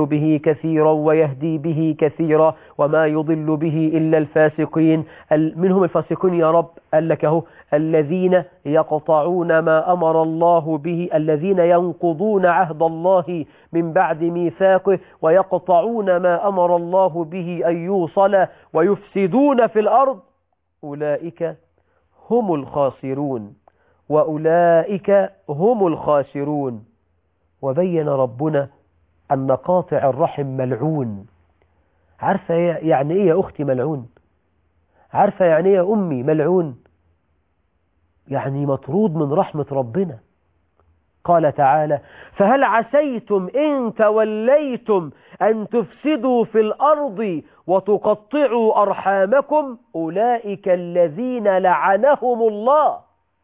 به كثيرا ويهدي به كثيرا وما يضل به إلا الفاسقين. منهم الفاسقين يا رب؟ قال لك اهو: الذين يقطعون ما أمر الله به، الذين ينقضون عهد الله من بعد ميثاقه ويقطعون ما أمر الله به أن يوصل ويفسدون في الأرض، أولئك هم الخاسرون وأولئك هم الخاسرون. وبين ربنا أن قاطع الرحم ملعون. عارفة يعني إيه يا أختي ملعون؟ عارفة يعني إيه يا أمي ملعون؟ يعني مطرود من رحمة ربنا. قال تعالى: فهل عسيتم إن توليتم أن تفسدوا في الأرض وتقطعوا أرحامكم، أولئك الذين لعنهم الله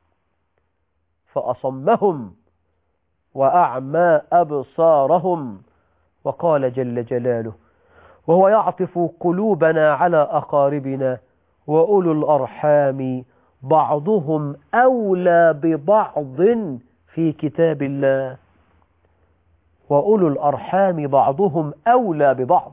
فأصمهم وأعمى أبصارهم. وقال جل جلاله وهو يعطف قلوبنا على أقاربنا: وأولو الأرحام بعضهم أولى ببعض في كتاب الله. وأولو الأرحام بعضهم أولى ببعض.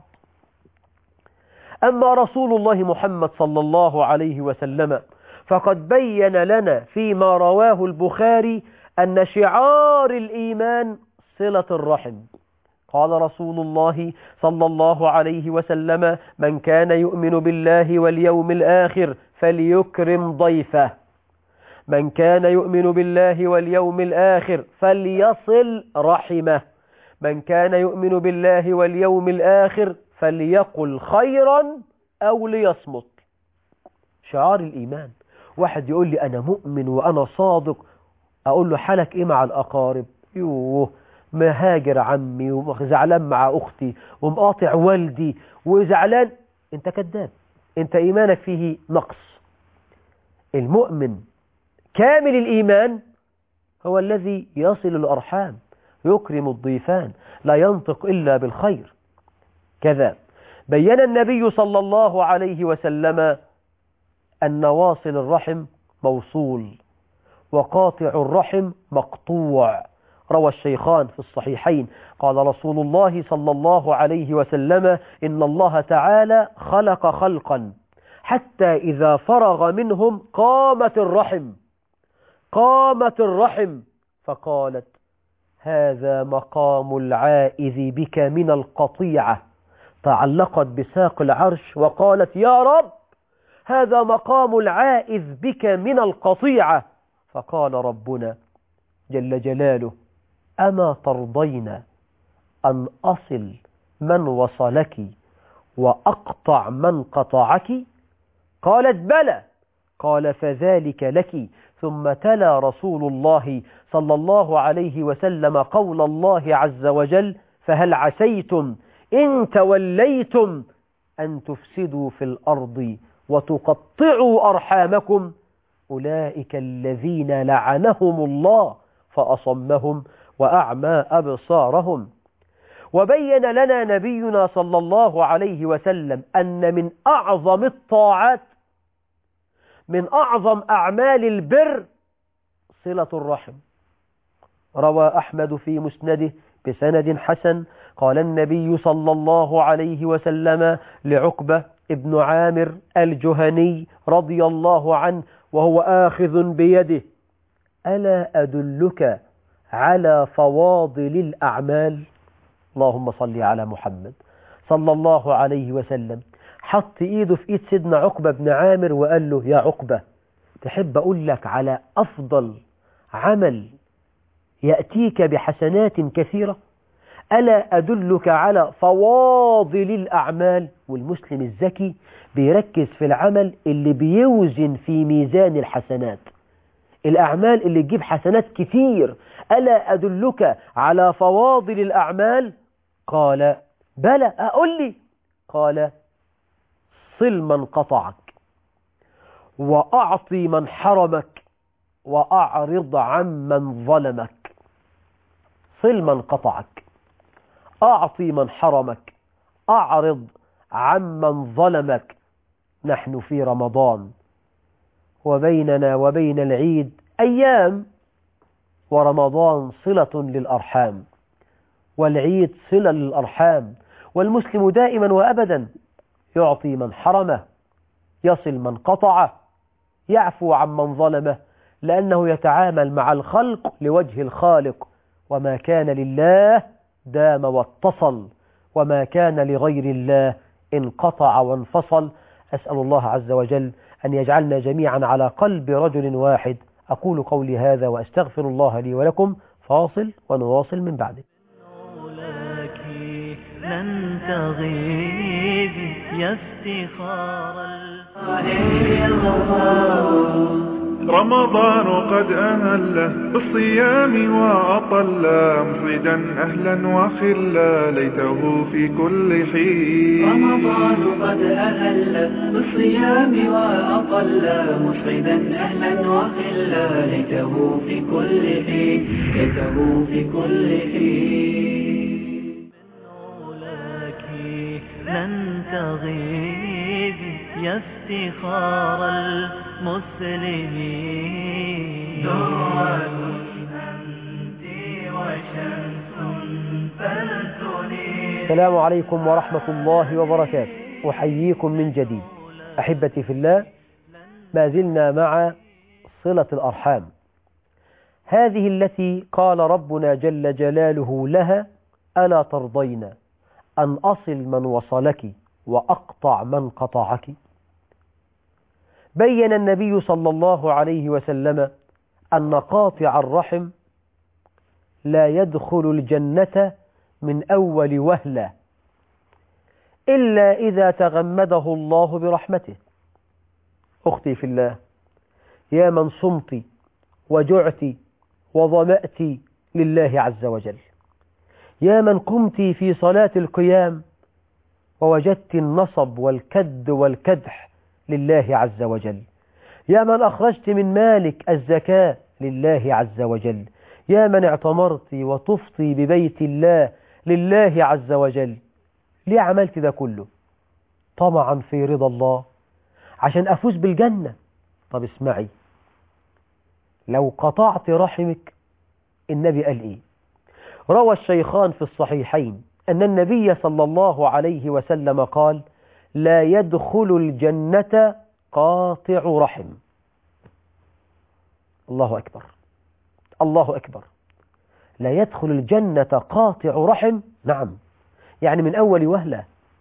أما رسول الله محمد صلى الله عليه وسلم فقد بين لنا فيما رواه البخاري أن شعار الإيمان صلة الرحم. قال رسول الله صلى الله عليه وسلم: من كان يؤمن بالله واليوم الآخر فليكرم ضيفه، من كان يؤمن بالله واليوم الآخر فليصل رحمه، من كان يؤمن بالله واليوم الآخر فليقل خيرا أو ليصمت. شعار الإيمان. واحد يقول لي أنا مؤمن وأنا صادق، أقول له حالك إيه مع الأقارب؟ يوه، مهاجر عمي وزعلان مع أختي ومقاطع والدي وزعلان. أنت كذاب، أنت إيمانك فيه نقص. المؤمن كامل الإيمان هو الذي يصل الأرحام، يكرم الضيفان، لا ينطق إلا بالخير. كذا بين النبي صلى الله عليه وسلم أن واصل الرحم موصول وقاطع الرحم مقطوع. روى الشيخان في الصحيحين قال رسول الله صلى الله عليه وسلم: إن الله تعالى خلق خلقا حتى إذا فرغ منهم قامت الرحم فقالت: هذا مقام العائذ بك من القطيعة. تعلقت بساق العرش وقالت: يا رب، هذا مقام العائذ بك من القطيعة. فقال ربنا جل جلاله: أما ترضين أن أصل من وصلك وأقطع من قطعك؟ قالت: بلى. قال: فذلك لك. ثم تلا رسول الله صلى الله عليه وسلم قول الله عز وجل: فهل عسيتم إن توليتم أن تفسدوا في الأرض وتقطعوا أرحامكم، أولئك الذين لعنهم الله فأصمهم وأعمى أبصارهم. وبين لنا نبينا صلى الله عليه وسلم أن من أعظم الطاعات، من أعظم أعمال البر صلة الرحم. روى أحمد في مسنده بسند حسن قال النبي صلى الله عليه وسلم لعقبة ابن عامر الجهني رضي الله عنه وهو آخذ بيده: ألا أدلك على فواضل الأعمال؟ اللهم صل على محمد صلى الله عليه وسلم. حط إيده في إيد سيدنا عقبة بن عامر وقال له: يا عقبة، تحب أقول لك على أفضل عمل يأتيك بحسنات كثيرة؟ ألا أدلك على فواضل الأعمال؟ والمسلم الذكي بيركز في العمل اللي بيوزن في ميزان الحسنات، الأعمال اللي تجيب حسنات كثير. ألا أدلك على فواضل الأعمال؟ قال: بلى، أقول لي. قال: صل من قطعك، وأعطي من حرمك، وأعرض عمن ظلمك. صل من قطعك، أعطي من حرمك، أعرض عمن ظلمك. نحن في رمضان وبيننا وبين العيد أيام، ورمضان صلة للأرحام. والعيد صلة للأرحام، والمسلم دائما وأبدا يعطي من حرمه، يصل من قطعه، يعفو عن من ظلمه، لأنه يتعامل مع الخلق لوجه الخالق. وما كان لله دام واتصل، وما كان لغير الله انقطع وانفصل. أسأل الله عز وجل أن يجعلنا جميعا على قلب رجل واحد. أقول قولي هذا وأستغفر الله لي ولكم. فاصل ونواصل من بعده. لن تغيب يا افتخار رمضان قد أهله بالصيام وأطل مفردا أهلا وخلا ليته في كل حين. رمضان قد أهل بالصيام وأطل مفردا أهلا وخلا ليته في كل حين، ليته في كل حين. لن تغيب يا افتخار المسلمين. دروة أنت وشمس فلتنير. السلام عليكم ورحمة الله وبركاته. أحييكم من جديد أحبتي في الله. ما زلنا مع صلة الأرحام، هذه التي قال ربنا جل جلاله لها: ألا ترضين أن أصل من وصلك وأقطع من قطعك. بين النبي صلى الله عليه وسلم أن قاطع الرحم لا يدخل الجنة من أول وهلة إلا إذا تغمده الله برحمته. أختي في الله، يا من صمت وجعت وظمأت لله عز وجل، يا من قمت في صلاة القيام ووجدت النصب والكد والكدح لله عز وجل، يا من أخرجت من مالك الزكاة لله عز وجل، يا من اعتمرت وطفت ببيت الله لله عز وجل. ليه عملت ده كله؟ طمعا في رضا الله، عشان أفوز بالجنة. طب اسمعي، لو قطعت رحمك النبي قال إيه؟ روى الشيخان في الصحيحين أن النبي صلى الله عليه وسلم قال: لا يدخل الجنة قاطع رحم. الله أكبر، الله أكبر. لا يدخل الجنة قاطع رحم، نعم، يعني من أول وهلة،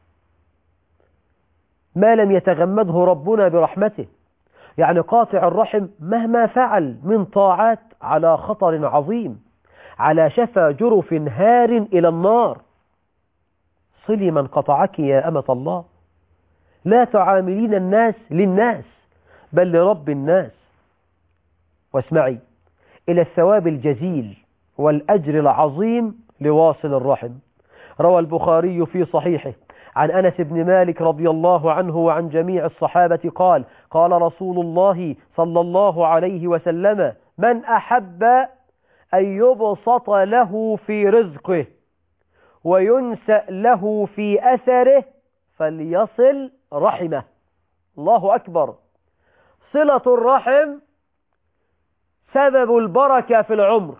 ما لم يتغمده ربنا برحمته. يعني قاطع الرحم مهما فعل من طاعات على خطر عظيم، على شفا جرف هار إلى النار. صلي من قطعك يا أمة الله. لا تعاملين الناس للناس بل لرب الناس. واسمعي إلى الثواب الجزيل والأجر العظيم لواصل الرحم. روى البخاري في صحيحه عن أنس بن مالك رضي الله عنه وعن جميع الصحابة قال: قال رسول الله صلى الله عليه وسلم: من أحب أن يبسط له في رزقه وينسأ له في أثره فليصل رحمه. الله أكبر. صلة الرحم سبب البركة في العمر،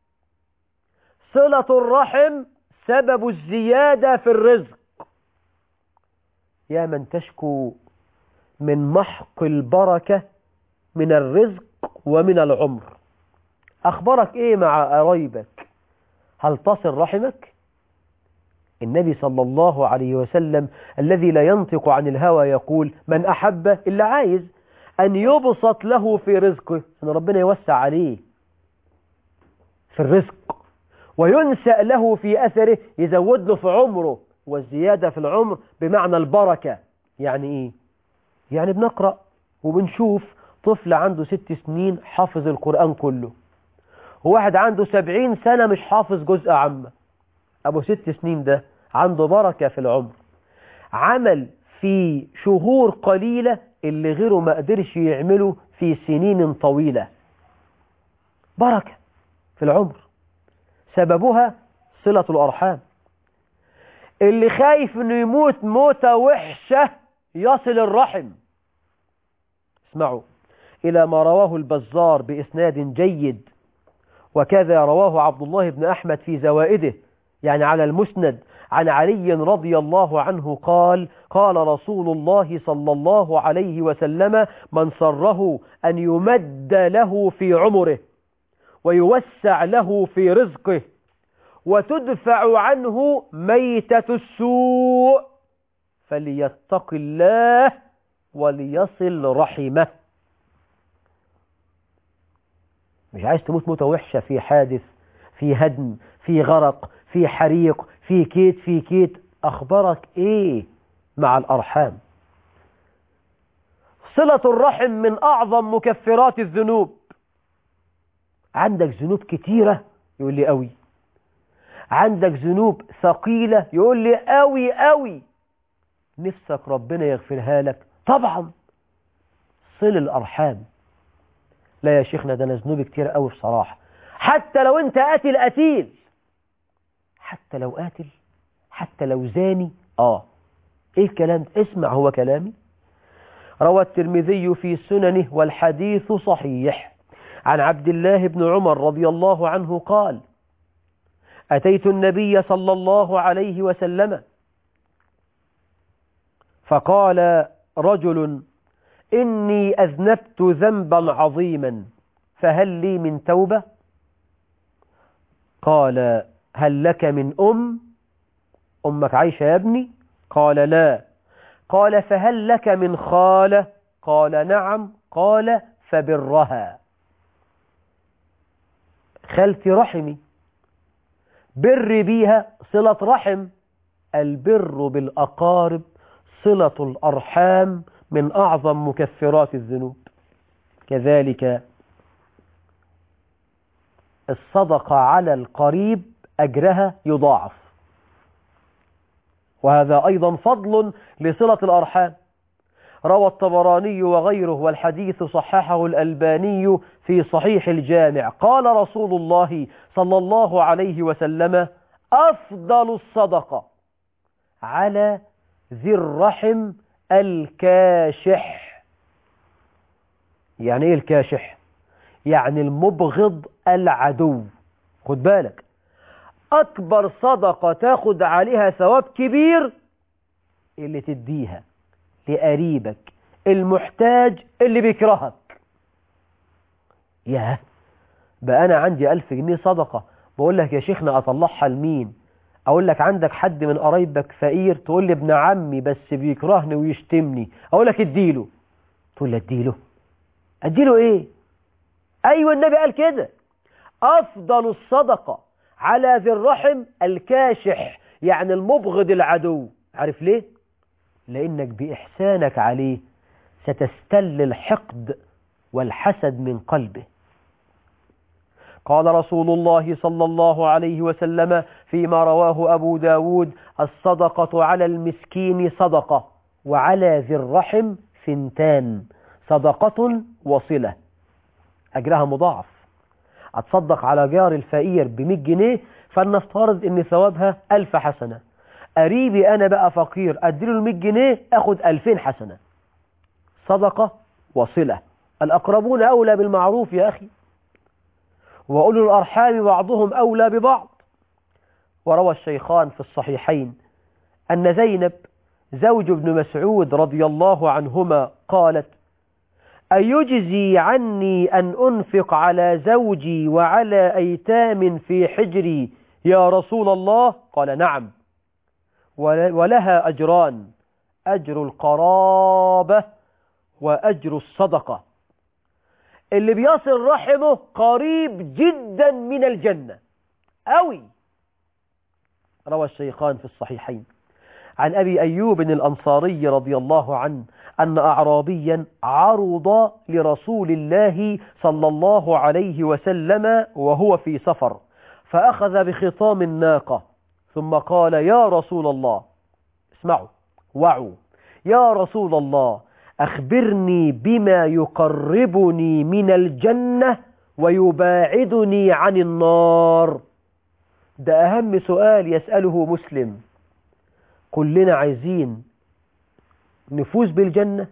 صلة الرحم سبب الزيادة في الرزق. يا من تشكو من محق البركة من الرزق ومن العمر، أخبرك إيه مع قرايبك؟ هل تصل رحمك؟ النبي صلى الله عليه وسلم الذي لا ينطق عن الهوى يقول: من أحب، إلا عايز أن يبسط له في رزقه، أن ربنا يوسع عليه في الرزق، وينسأ له في أثره، يزود له في عمره. والزيادة في العمر بمعنى البركة. يعني إيه؟ يعني بنقرأ وبنشوف طفل عنده 6 سنين حافظ القرآن كله، وواحد عنده 70 سنة مش حافظ جزء عامة. أبو 6 سنين ده عنده بركة في العمر، عمل في شهور قليلة اللي غيره ما قدرش يعمله في سنين طويلة. بركة في العمر سببها صلة الأرحام. اللي خايف انه يموت موتة وحشة يصل الرحم. اسمعوا إلى ما رواه البزار بإسناد جيد، وكذا رواه عبد الله بن أحمد في زوائده. يعني على المسند عن علي رضي الله عنه قال: قال رسول الله صلى الله عليه وسلم: من سره أن يمد له في عمره ويوسع له في رزقه وتدفع عنه ميتة السوء فليتق الله وليصل رحمه. مش عايز تموت موتة وحشة، في حادث، في هدم، في غرق، في حريق، في كيت في كيت، أخبرك إيه مع الأرحام؟ صلة الرحم من أعظم مكفرات الذنوب. عندك ذنوب كتيرة؟ يقول لي قوي. عندك ذنوب ثقيلة؟ يقول لي قوي قوي. نفسك ربنا يغفرها لك؟ طبعا. صل الأرحام. لا يا شيخنا، ده أنا ذنوبي كتير قوي بصراحة. حتى لو أنت قاتل، حتى لو قاتل، حتى لو زاني. إيه الكلام ده؟ اسمع، هو كلامي. روى الترمذي في سننه والحديث صحيح عن عبد الله بن عمر رضي الله عنه قال: أتيت النبي صلى الله عليه وسلم فقال رجل: إني أذنبت ذنبا عظيما فهل لي من توبة؟ قال: هل لك من أمك عايشة يا ابني؟ قال: لا. قال: فهل لك من خالة؟ قال: نعم. قال: فبرها. خالتي رحمي، بر بيها صلة رحم. البر بالأقارب، صلة الأرحام، من أعظم مكفرات الذنوب. كذلك الصدقة على القريب أجرها يضاعف، وهذا أيضا فضل لصلة الأرحام. روى الطبراني وغيره والحديث صححه الألباني في صحيح الجامع قال رسول الله صلى الله عليه وسلم: أفضل الصدقة على ذي الرحم الكاشح. يعني إيه الكاشح؟ يعني المبغض، العدو. خد بالك، أكبر صدقة تاخد عليها ثواب كبير اللي تديها لقريبك المحتاج اللي بيكرهك. ياه، بقى أنا عندي 1000 جنيه صدقة، بقول لك يا شيخنا أطلعها لمين؟ أقول لك عندك حد من قرايبك فقير؟ تقول لي ابن عمي بس بيكرهني ويشتمني. أقول لك اديله. تقول لي اديله إيه؟ أيوة، النبي قال كده: أفضل الصدقة على ذي الرحم الكاشح، يعني المبغض، العدو. عارف ليه؟ لأنك بإحسانك عليه ستستل الحقد والحسد من قلبه. قال رسول الله صلى الله عليه وسلم فيما رواه أبو داود: الصدقة على المسكين صدقة، وعلى ذي الرحم 2، صدقة وصلة، أجرها مضاعف. أتصدق على جار الفقير ب100 جنيه، فلنفترض أن ثوابها 1000 حسنة. قريبي أنا بقى فقير، أديله 100 جنيه أخد 2000 حسنة. صدقة وصلة. الأقربون أولى بالمعروف يا أخي، وأولو الأرحام بعضهم أولى ببعض. وروى الشيخان في الصحيحين أن زينب زوج ابن مسعود رضي الله عنهما قالت: أيجزي عني أن أنفق على زوجي وعلى أيتام في حجري يا رسول الله؟ قال: نعم، ولها أجران: أجر القرابة وأجر الصدقة. اللي بيصل رحمه قريب جدا من الجنة أوي. روى الشيخان في الصحيحين عن أبي أيوب الأنصاري رضي الله عنه أن أعرابيا عرض لرسول الله صلى الله عليه وسلم وهو في سفر، فأخذ بخطام الناقة ثم قال: يا رسول الله، اسمعوا وعوا، يا رسول الله، أخبرني بما يقربني من الجنة ويباعدني عن النار. ده أهم سؤال يسأله مسلم. كلنا عايزين نفوز بالجنة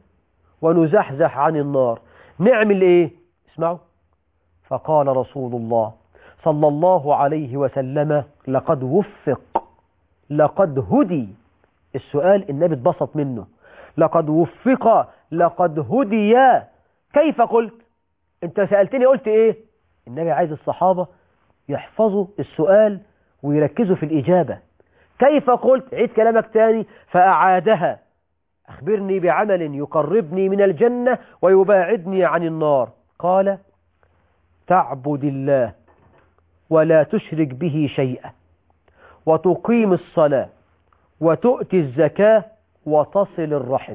ونزحزح عن النار، نعمل إيه؟ اسمعوا. فقال رسول الله صلى الله عليه وسلم لقد وفق، لقد هدي. السؤال النبي اتبسط منه، لقد وفق، لقد هدي. كيف قلت؟ انت سألتني قلت ايه؟ النبي عايز الصحابة يحفظوا السؤال ويركزوا في الإجابة. كيف قلت؟ عيد كلامك تاني. فأعادها. أخبرني بعمل يقربني من الجنة ويباعدني عن النار. قال: تعبد الله ولا تشرك به شيئا، وتقيم الصلاة، وتؤتي الزكاة، وتصل الرحم.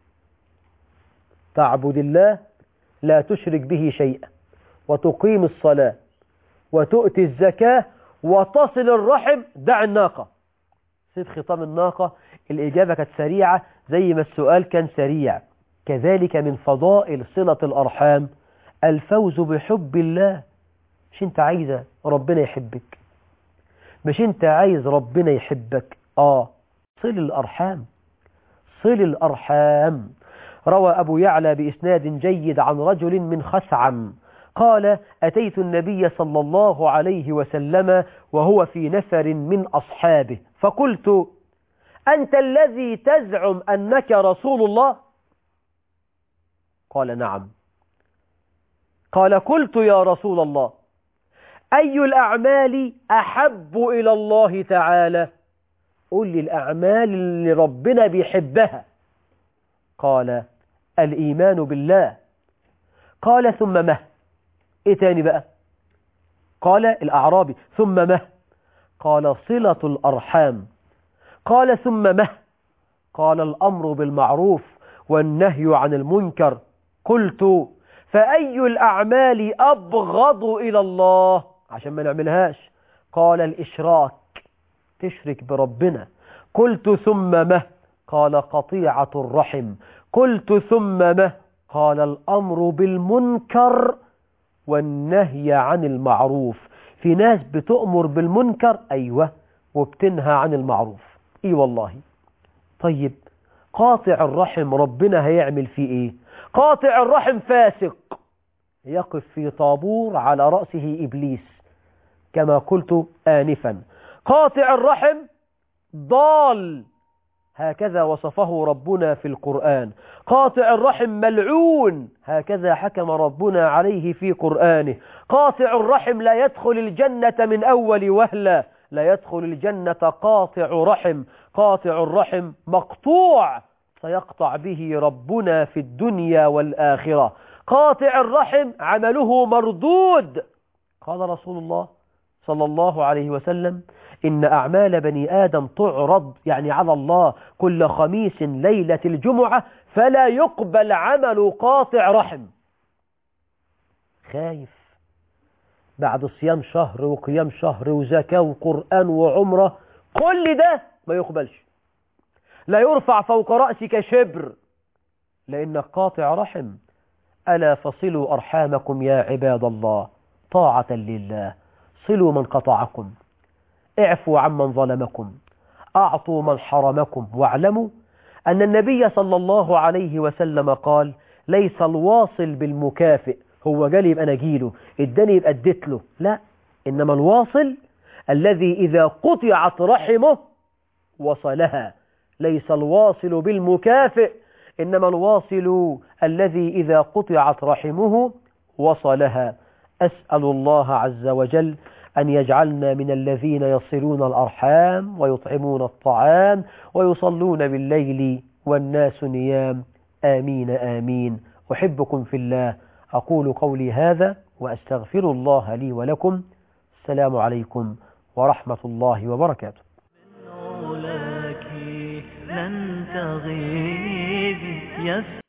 تعبد الله لا تشرك به شيئا، وتقيم الصلاة، وتؤتي الزكاة، وتصل الرحم. دع الناقة. سيب خطام الناقة. الإجابة كانت سريعة زي ما السؤال كان سريع. كذلك من فضائل صلة الأرحام الفوز بحب الله. مش انت عايزة ربنا يحبك؟ مش انت عايز ربنا يحبك؟ صل الأرحام، صل الأرحام. روى أبو يعلى بإسناد جيد عن رجل من خثعم قال: أتيت النبي صلى الله عليه وسلم وهو في نفر من أصحابه، فقلت: أنت الذي تزعم أنك رسول الله؟ قال: نعم. قال: قلت يا رسول الله، أي الأعمال أحب إلى الله تعالى؟ قل لي الأعمال اللي ربنا بيحبها. قال: الإيمان بالله. قال: ثم ما؟ إيه تاني بقى؟ قال الأعرابي: ثم ما؟ قال: صلة الأرحام. قال: ثم ما؟ قال: الأمر بالمعروف والنهي عن المنكر. قلت: فأي الأعمال أبغض إلى الله عشان ما نعملهاش؟ قال: الإشراك، تشرك بربنا. قلت: ثم ما؟ قال: قطيعة الرحم. قلت: ثم ما؟ قال: الأمر بالمنكر والنهي عن المعروف. في ناس بتؤمر بالمنكر، أيوة، وبتنهى عن المعروف. إيه والله. طيب قاطع الرحم ربنا هيعمل فيه إيه؟ قاطع الرحم فاسق يقف في طابور على رأسه إبليس كما قلت آنفا. قاطع الرحم ضال، هكذا وصفه ربنا في القرآن. قاطع الرحم ملعون، هكذا حكم ربنا عليه في قرآنه. قاطع الرحم لا يدخل الجنة من أول وهلة، لا يدخل الجنة قاطع رحم. قاطع الرحم مقطوع سيقطع به ربنا في الدنيا والآخرة. قاطع الرحم عمله مردود. قال رسول الله صلى الله عليه وسلم: إن أعمال بني آدم تعرض، يعني على الله، كل خميس ليلة الجمعة، فلا يقبل عمل قاطع رحم. خايف بعد صيام شهر وقيام شهر وزكاة وقرآن وعمرة كل ده ما يقبلش، لا يرفع فوق رأسك شبر، لأنك قاطع رحم. ألا فصلوا أرحامكم يا عباد الله طاعة لله. صلوا من قطعكم، اعفوا عمن ظلمكم، أعطوا من حرمكم، واعلموا أن النبي صلى الله عليه وسلم قال: ليس الواصل بالمكافئ. هو جالي يبقى نجيله، اداني يبقى اديت له، لا، إنما الواصل الذي إذا قطعت رحمه وصلها. ليس الواصل بالمكافئ، إنما الواصل الذي إذا قطعت رحمه وصلها. أسأل الله عز وجل أن يجعلنا من الذين يصلون الأرحام ويطعمون الطعام ويصلون بالليل والناس نيام. آمين آمين. أحبكم في الله. أقول قولي هذا وأستغفر الله لي ولكم. السلام عليكم ورحمة الله وبركاته. لن تغيبي